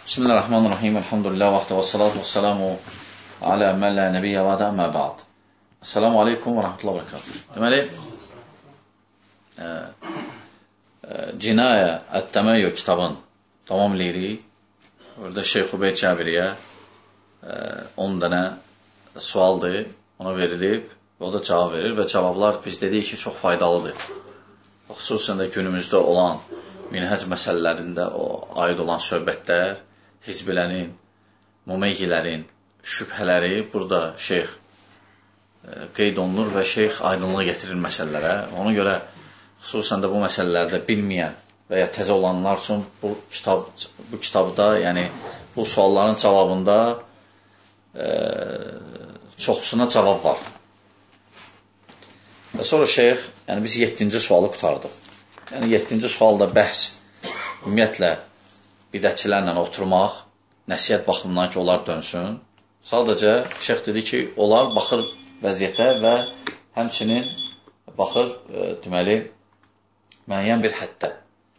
Bismillahirrahmanirrahim. Elhamdülillah və salatu və salamu alə mən lə nəbiyyə və də əmmə bə'd. Esselamu aleykum və rəhmətullah və bərəkatuhu. Deməli, Cinayə Ət-Təməyyü kitabın tamam lirik. Orada Şeyx Ubeyd Cəbiriyə 10 dənə sualdır, ona verilib və o da cavab verir və cavablar biz dedik ki, çox faydalıdır. Xüsusən də günümüzdə olan minhəc məsələlərində aid olan söhbətlər, hizbilərin, mumeyyilərin şübhələri burada şeyx qeyd olunur və şeyx aydınlığı getirir məsələlərə. Ona görə xüsusən də bu məsələlərdə bilməyən və ya təzə olanlar üçün bu kitabda, yəni bu sualların cavabında çoxsuna cavab var. Və sonra şeyx, yəni biz 7-ci sualı qutardıq. Yəni 7-ci sualda bəhs ümumiyyətlə bidətçilərlə oturmaq, nəsihət baxımından ki, onlar dönsün. Sadəcə şeyx dedi ki, onlar baxır vəziyyətə və həmçinin baxır, deməli, müəyyən bir həddə.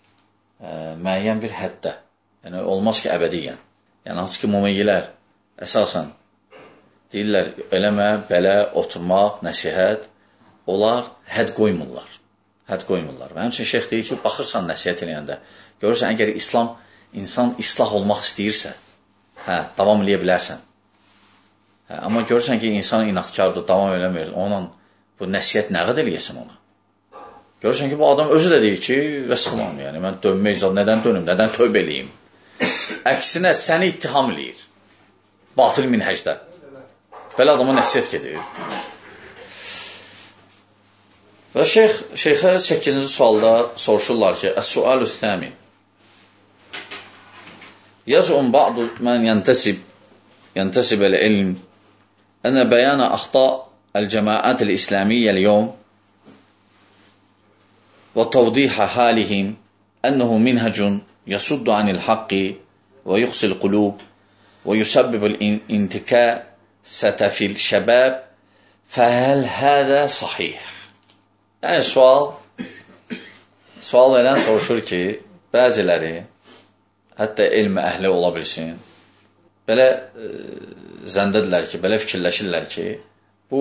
Yəni, olmaz ki, əbədiyyən. Yəni, hansı ki, mumeyyilər əsasən deyirlər, eləmə, belə, oturmaq, nəsihət, onlar hədd qoymurlar. Və həmçinin şeyx deyir ki, baxırsan nəsihət eləyəndə, görürsən, əgər insan islah olmaq istəyirsə, davam eləyə bilərsən. Amma görürsən ki, insan inatkardır, davam eləmir, onunla bu nəsihət nə qədər eləyəsən ona? Görürsən ki, bu adam özü də deyir ki, vəssalam, yəni, mən dönmək icazı, nədən dönüm, nədən tövbə eləyim? Əksinə, səni ittiham eləyir, batıl minhəcdə. Belə adama nəsihət gedir. Və şeyxə 8-ci sualda soruşurlar ki, Əs-sualü thəmin. Yaz'um ba'du mən yəntəsib el-ilm ənə bəyana axta el-cəmaət el-İslamiyyə el-yom və təvdihə halihim ənəhu minhəcun yasuddu anil-haqqi və yuxsil-qulub və yusabbib el-intikasətə fil-şəbəb fəhəl hədə sahih. Yəni, sual verən soruşur ki, bəziləri, hətta elm əhli ola bilsin, belə zəndədirlər ki, belə fikirləşirlər ki, bu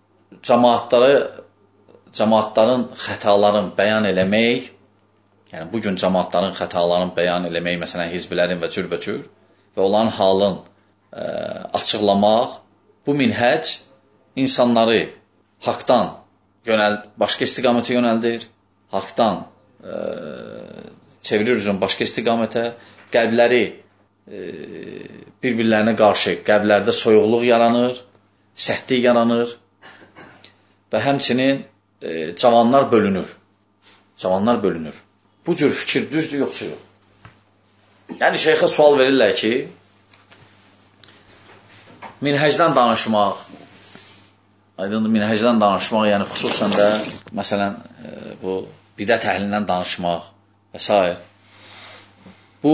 cəmaatların xətaların bəyan eləmək, yəni bugün cəmaatların xətaların bəyan eləmək, məsələn, hizbilərin və cürbəcür və onların halın açıqlamaq, bu minhəc insanları haqdan başqa istiqamətə yönəldir, haqdan çevirir üzrün başqa istiqamətə, qəlbləri bir-birlərinə qarşı qəlblərdə soyuqluq yaranır, sərtlik yaranır və həmçinin cavanlar bölünür. Bu cür fikir düzdür, yoxsa yox? Yəni, şeyxə sual verirlər ki, minhəcdən danışmaq, aydındır, minhəcdən danışmaq, yəni xüsusən də, məsələn, bu bidət əhlindən danışmaq və s. Bu,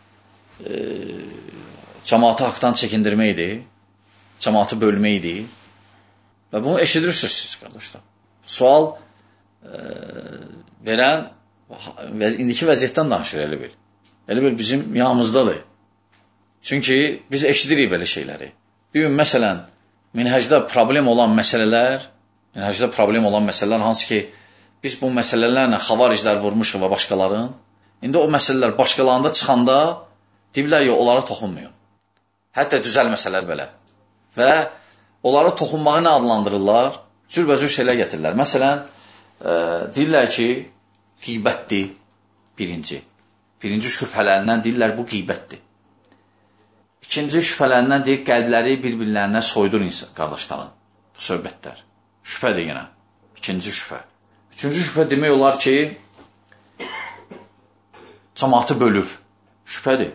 cəmaatı haqdan çəkindirməkdir, cəmaatı bölməkdir və bunu eşidirsiniz siz, qardaşlar. Sual verən, indiki vəziyyətdən danışır, elə bil bizim yanımızdadır. Çünki biz eşidirik belə şeyləri. Bir gün, məsələn, minhəcdə problem olan məsələlər, hansı ki, biz bu məsələlərlə xavariclər vurmuşuq və başqaların, indi o məsələlər başqalarında çıxanda deyirlər, yox, onlara toxunmuyor. Hətta düzəl məsələlər belə. Və onlara toxunmağı nə adlandırırlar? Cürbəcür şeylər gətirirlər. Məsələn, deyirlər ki, qeybətdir birinci. Birinci şübhələrindən deyirlər, bu qeybətdir. İkinci şübhələrindən deyir, qəlbləri bir-birlərinə soydur qardaşların. Bu söhbətlər. Şübhədir yenə. İkinci şübhə. Üçüncü şübhə demək olar ki, cəmaatı bölür. Şübhədir.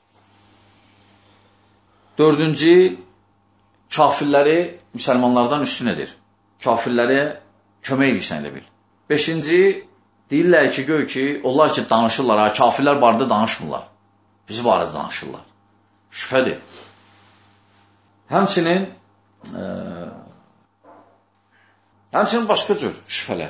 Dördüncü, kafirləri müsəlmanlardan üstün edir. Kafirləri kömək edirsən elə bil. Beşinci, deyirlər ki, göy ki, onlar ki, danışırlar, kafirlər barədə danışmırlar. Bizi barədə danışırlar. Şübhədir. Həmçinin başqa cür şübhələr.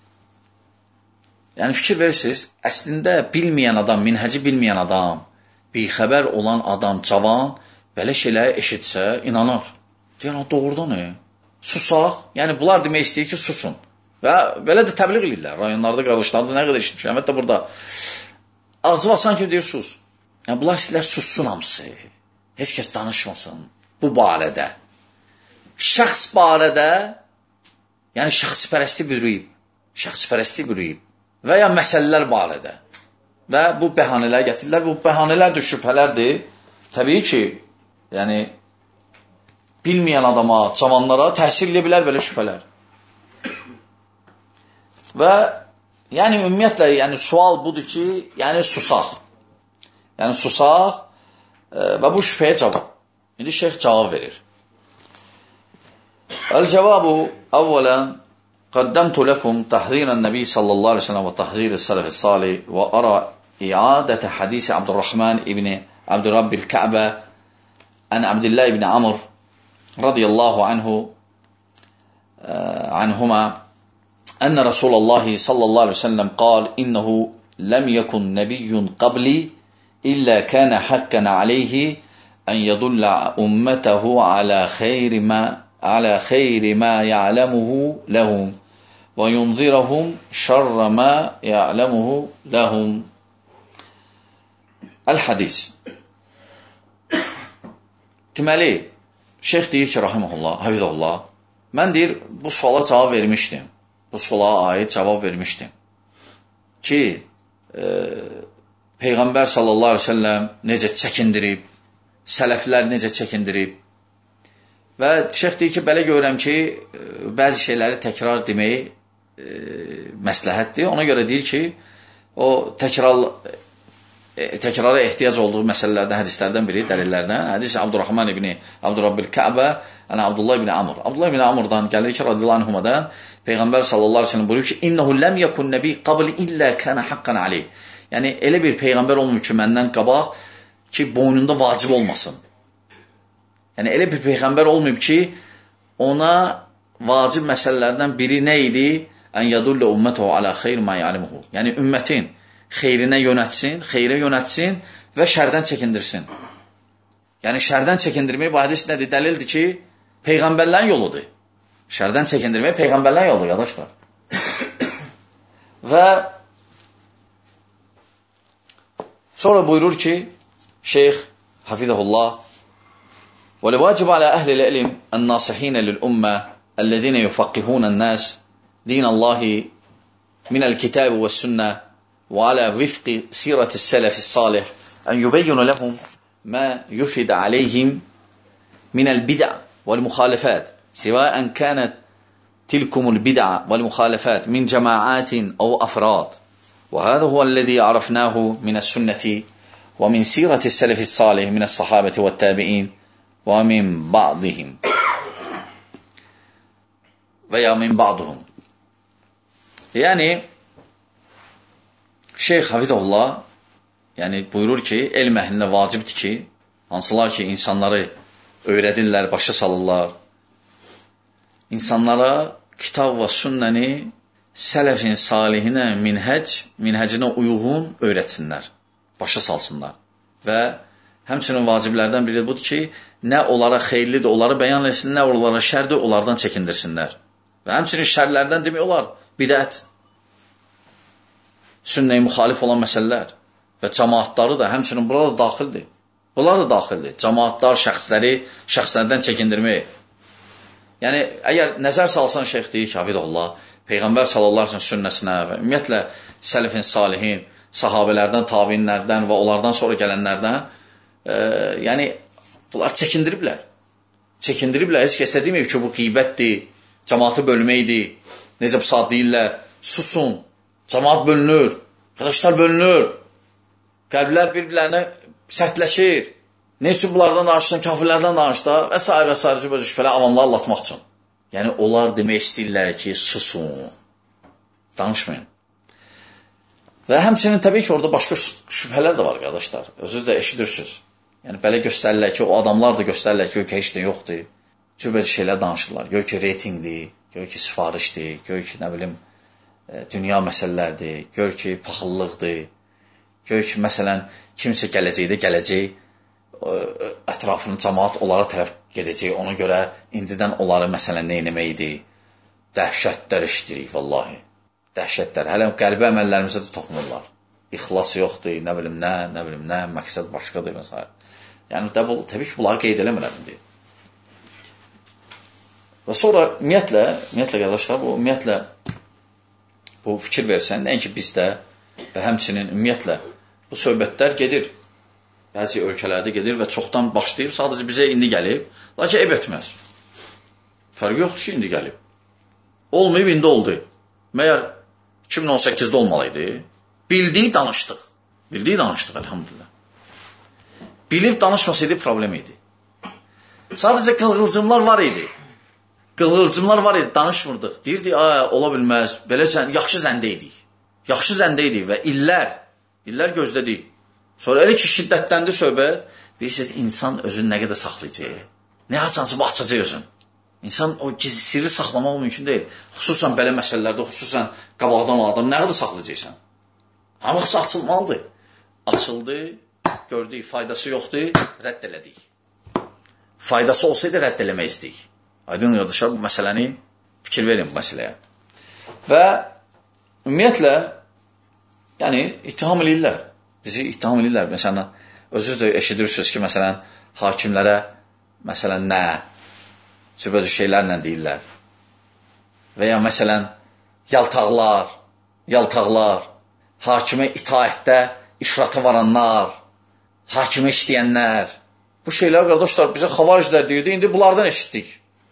Yəni, fikir verirsiniz, əslində bilməyən adam, minhəci bilməyən adam, bixəbər olan adam, cavan, belə şeyləri eşitsə, inanar. Deyən, doğrudan, susaq. Yəni, bunlar demək istəyir ki, susun. Və belə də təbliğ edirlər. Rayonlarda, qardaşlarda nə qədər eşitmişəm. Hətta burada ağzı basan ki, deyir, sus. Yəni, bunlar istəyirlər sussun hamısı. Heç kəs danışmasın bu barədə. Şəxs barədə, yəni şəxspərəstlik bürüyüb və ya məsələlər barədə. Və bu bəhanələr gətirirlər. Bu bəhanələr də şübhələrdir. Təbii ki, yəni, bilməyən adama, cavanlara təsir edə bilər belə şübhələr. Və, yəni, ümumiyyətlə, yəni, sual budur ki, yəni, susaq. Yəni, susaq və bu şübhəyə cavab. İndi şeyx cavab verir. El-cavabu, əvvələn, قدمت لكم تحذير النبي صلى الله عليه وسلم وتحذير السلف الصالح وأرى إعادة حديث عبد الرحمن ابن عبد رب الكعبة عن عبد الله بن عمرو رضي الله عنهما أن رسول الله صلى الله عليه وسلم قال إنه لم يكن نبي قبلي إلا كان حقا عليه أن يدل أمته على خير ما يعلمه لهم وينذرهم شر ما يعلمه لهم. El-Hadis. Deməli, şeyx deyir ki, rahiməhullah, hafizəhullah, mən deyir, bu suala cavab vermişdim. Bu suala aid cavab vermişdim. Ki, Peyğəmbər sallallahu aleyhi ve sellem necə çəkindirib, sələflər necə çəkindirib. Və şeyx deyir ki, belə görürəm ki, bəzi şeyləri təkrar deməyi məsləhətdir. Ona görə deyir ki, o təkrara ehtiyac olduğu məsələlərdən, hədislərdən biri, dəlillərdən. Hədis Abdurrahman ibn Abdurrabbil Kəbə, Abdullah ibn Amr. Abdullah ibn Amr'dan gəlir ki, radiyallahu anhumadan, Peyğəmbər sallallahu aleyhi ve sellem buyurur ki, İnnehu ləm yekun nəbi qabli illə kənə haqqan aleyh. Yəni, elə bir Peyğəmbər olmuyor ki, məndən qabaq ki, boynunda vacib olmasın. Yəni, elə bir Peyğəmbər olmayıb ki, ona vacib məsələlərdən biri nə idi? Ən yadullə ümmətəhu alə xeyr ma ya'limuhu. Yəni, ümmətin xeyrə yönətsin və şərdən çəkindirsin. Yəni, şərdən çəkindirmək bu hədis nədir? Dəlildir ki, Peyğəmbərlərin yoludur. Şərdən çəkindirmək Peyğəmbərlərin yoludur, qardaşlar. Və sonra buyurur ki, şeyx, hafizəhullah, وَلِوَاجِبَ عَلَى أَهْلِ الْعِلْمِ النَّاصِحِينَ لِلْأُمَّةِ الَّذِينَ يُفَقِّهُونَ النَّاسِ دين الله من الكتاب والسنة وعلى وفق سيرة السلف الصالح أن يبين لهم ما يفيد عليهم من البدع والمخالفات سواء كانت تلكم البدع والمخالفات من جماعات أو أفراد وهذا هو الذي عرفناه من السنة ومن سيرة السلف الصالح من الصحابة والتابعين ومن بعضهم veya min ba'duhum. Yəni, Şeyx Hafizəhullah buyurur ki, elm əhlinə vacibdir ki, hansılar ki, insanları öyrədirlər, başa salırlar. İnsanlara kitab və sünnəni sələfin salihinə minhəcinə uyğun öyrətsinlər, başa salsınlar. Və həmçinin vaciblərdən biri budur ki, nə onlara xeyirlidir, onları bəyan etsin, nə onlara şərdir, onlardan çəkindirsinlər. Və həmçinin şərlərdən demək olar, bidət, sünnəyə müxalif olan məsələlər və cəmaatları da həmçinin burada daxildir. Bunlar da daxildir. Cəmaatlar, şəxslərdən çəkindirmək. Yəni, əgər nəzər salsan şeyx deyir ki, hafizəhullah, Peyğəmbər sallallahu aleyhi ve sellem sünnəsinə və ümumiyyətlə sələfin salihin, sahabələrdən, tabinlərdən və onlardan sonra gələnlərdən, yəni, bunlar çəkindiriblər. Çəkindiriblər, heç kəs də deməyib ki, bu qeybətdir, cəmaatı bölməkdir, necə bu saat deyirlər, susun, cəmaat bölünür, qardaşlar bölünür, qəlblər bir-birlərinə sərtləşir, ne üçün bunlardan danışdın, kafirlərdən danışda və s. və s. Böyle şübhələ avamları anlatmaq üçün. Yəni, onlar demək istəyirlər ki, susun, danışmayın. Və həmçinin təbii ki, orada başqa şübhələr də var, qardaşlar, özünüz də eşidirsiniz. Yəni, belə göstərirlər ki, o adamlar da göstərirlər ki, heç də yoxdur. Cübəli şeylər danışırlar. Gör ki, reytingdir, gör ki, sifarişdir, gör ki, nə bilim, dünya məsələlərdir, gör ki, paxıllıqdır, Gör ki, məsələn, kimsə gələcək, ətrafını cəmaat onlara tərəf gedəcək, ona görə indidən onları məsələn nə eləməkdir? Dəhşətlər işləyirik, vallahi. Dəhşətlər. Hələ qəlbi əməllərimizə də toxunurlar. İxlas yoxdur, nə bilim nə, məqsəd başqadır, məsələn. Yəni, təbii ki, bunları qeyd eləmirəm, deyir. Və sonra, ümumiyyətlə, qardaşlar, ümumiyyətlə, bu fikir versən, nəinki bizdə və həmçinin, ümumiyyətlə, bu söhbətlər gedir. Bəzi ölkələrdə gedir və çoxdan başlayıb, sadəcə bizə indi gəlib, lakin eyb etməz. Fərqi yoxdur ki, indi gəlib. Olmayıb, indi oldu. Məyər 2018-də olmalıydı. Bildiyi danışdıq. Elhamdülillah. Bilib danışmasaydı problem idi. Sadəcə qılğılcımlar var idi. Danışmırdıq. Deyirdi, ola bilməz, belə yaxşı zəndə idik və illər gözlədik. Sonra elə ki, şiddətləndi söhbət, bilirsiniz, insan özünü nə qədər saxlayacaq? Nə açansı, bu açacaq özün. İnsan o sirri saxlamaq mümkün deyil. Xüsusən belə məsələlərdə, xüsusən qabaqdan o adam, nə qədər saxlayacaqsan? Amma vaxtsa açılmalıdır. Açıldı, gördük, faydası yoxdur, rədd elədik. Faydası olsaydı, rədd eləməyizdik. Aydın qardaşlar, bu məsələni fikir verin bu məsələyə. Və ümumiyyətlə, yəni, ittiham eləyirlər. Bizi ittiham edirlər. Məsələn, özünüz də eşidirsiniz ki, məsələn, hakimlərə, məsələn, nə? Cürbəcür şeylərlə deyirlər. Və ya, məsələn, yaltaqlar, hakimə itaətdə ifrata varanlar, hakimə işləyənlər. Bu şeylər, qardaşlar, bizə xavariclər deyirdi, indi bunlardan eşitdik.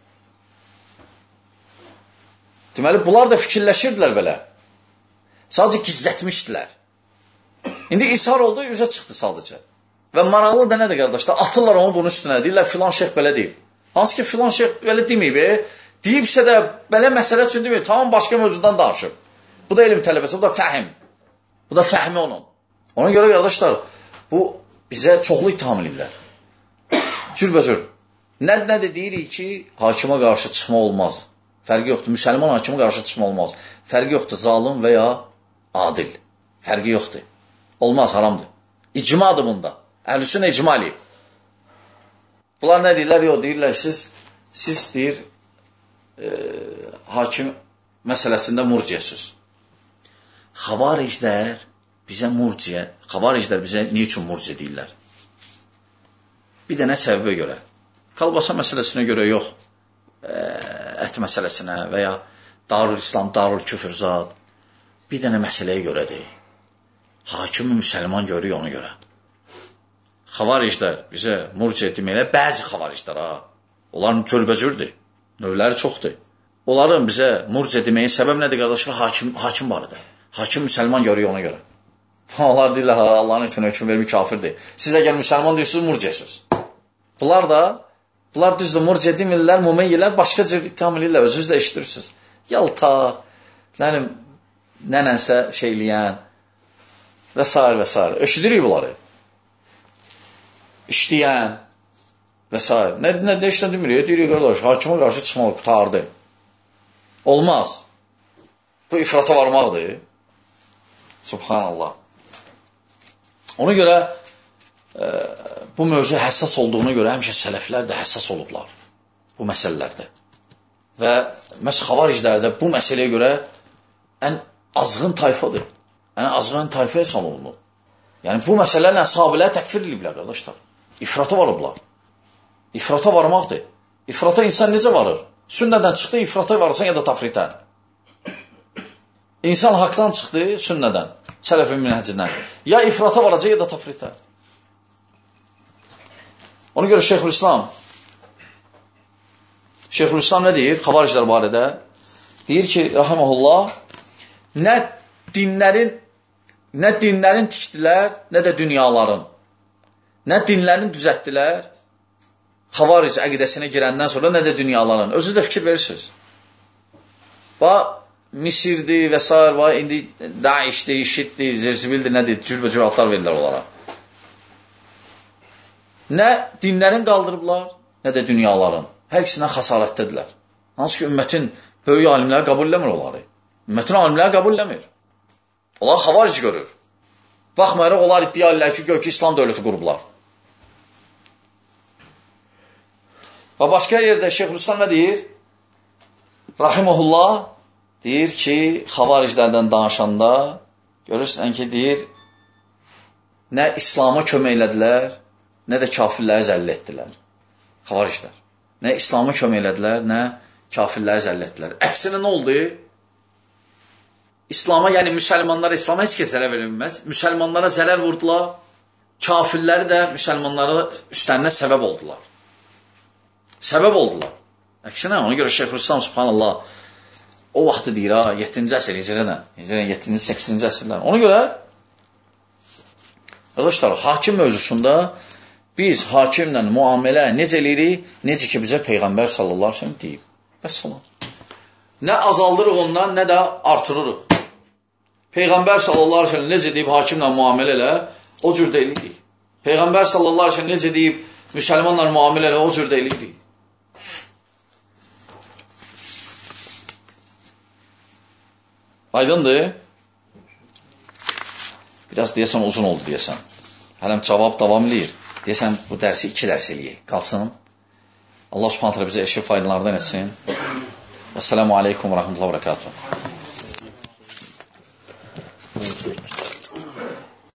Deməli, bunlar da fikirləşirdilər belə. Sadəcə gizlətmişdilər. İndi ishar oldu, üzə çıxdı sadəcə. Və maraqlı da nədir, qardaşlar? Atırlar onu bunun üstünə, deyirlər, filan şeyx belə deyib. Hansı ki, filan şeyx belə deməyib, deyibsə də belə məsələ üçün deməyib, tamam başqa mövzudan danışıb. Bu da elm tələbəsi, bu da fəhim. Bu da fəhmi onun. Ona görə, qardaşlar, bu bizə çoxlu ittiham edirlər. Cürbəcür. Nə də deyirik ki, hakimə qarşı çıxma olmaz. Fərqi yoxdur. Müsəlman hakimə qarşı çıxma olmaz. Fərqi yoxdur, zalim və ya adil. Fərqi yoxdur. Olmaz, haramdır. İcmadır bunda. Əhlüsünnə icma eləyib. Bunlar nə deyirlər? Yox, deyirlər, siz deyir, hakim məsələsində murciyəsiz. Xavariclər bizə niyə üçün murciyə deyirlər? Bir dənə səbəbə görə. Kalbasa məsələsinə görə yox, ət məsələsinə və ya Darül İslam, Darül Küfürzad. Bir dənə məsələyə görədir. Hakimi müsəlman görür ona görə. Xavariclər bizə murciə deməklə, bəzi xavariclər, onların cörbəcürdür, növləri çoxdur. Onların bizə murciə deməyin səbəb nədir, qardaşlar? Hakim barıdır. Hakim müsəlman görür ona görə. Onlar deyirlər, Allahın hökm vermiş kafirdir. Siz əgər müsəlman deyirsiniz, murciyəsiz. Bunlar düzdür, murciə demirlər, mümeyyilər, başqa cür ittiham edirlər, özünüz də eşitirsiniz. Yaltaq, nənənsə şeyləyən və s. və s. Eşidirik bunları. İşləyən və s. Nə işlə demirik, deyirik, qardaş, hakimə qarşı çıxmaq qutardı. Olmaz. Bu ifrata varmaqdır. Subhanallah. Ona görə bu mövzu həssas olduğuna görə həmişə sələflər də həssas olublar bu məsələlərdə. Və məhz xavariclərdə bu məsələyə görə ən azğın tayfadır. Yəni, azğın tayfa hesab olunur. Yəni, bu məsələlərlə sahabələri təkfir ediblər, qardaşlar. İfrata varıblar. İfrata varmaqdır. İfrata insan necə varır? Sünnədən çıxdı, ifrata varırsan ya da tafritə. İnsan haqdan çıxdı, sünnədən, sələfin minhəcindən. Ya ifrata varacaq, ya da tafritə. Ona görə Şeyxülislam nə deyir? Xavariclər barədə. Deyir ki, rahiməhullah, nə dinlərin tikdilər, nə də dünyaların. Nə dinlərin düzətdilər, xavaric əqidəsinə girəndən sonra, nə də dünyaların. Özünüz də fikir verirsiniz. Misirdir və s. İndi Daişdir, İşiddir, Zerzibildir, nədir, cürbəcür adlar verirlər onlara. Nə dinlərin qaldırıblar, nə də dünyaların. Hər ikisindən xəsarətdədirlər. Hansı ki, ümmətin böyük alimləri qəbul eləmir onları. Ümmətin alimləri qəbul eləmir. Onlar xavaric görür. Baxmayaraq, onlar iddia edirlər ki, gör ki, İslam dövləti qurublar. Və başqa yerdə Şeyxülislam nə deyir? Rahiməhullah deyir ki, xavariclərdən danışanda, görürsən ki, deyir, nə İslama kömək elədilər, nə də kafirləri zəlil etdilər. Xavariclər. Nə İslama kömək elədilər, nə kafirləri zəlil etdilər. Əksinə nə oldu? İslama, yəni müsəlmanlara, İslama heç kəs zərər verilməz. Müsəlmanlara zərər vurdular, kafirləri də müsəlmanlara üstlərinə səbəb oldular. Səbəb oldular. Əksinə, ona görə Şeyxülislam, subhanallah, o vaxtı deyir, 7-ci əsr, Hicrədən, 7-ci, 8-ci əsrlər. Ona görə, arkadaşlar, hakim mövzusunda biz hakimlə müamilə necə eləyirik, necə ki, bizə Peyğəmbər sallallahu aleyhi ve sellem deyib. Vəssalam. Nə azaldırıq ondan, nə də artırırıq. Peyğəmbər sallallahu aleyhi ve sellem necə deyib hakimlə müamilə elə, o cür də eləyirik. Peyğəmbər sallallahu aleyhi ve sellem necə deyib müsəlmanla müamilə elə, o cür də eləyirik. Aydındır? Biraz deyəsən uzun oldu deyəsən. Hələm cavab davam eləyir. Deyəsən bu dərsi 2 dərs eləyək. Qalsın. Allah subhanətlə bizə eşi faydalardan etsin. Əssəlamu aleykum və rəhmətullah və bərəkatuhu.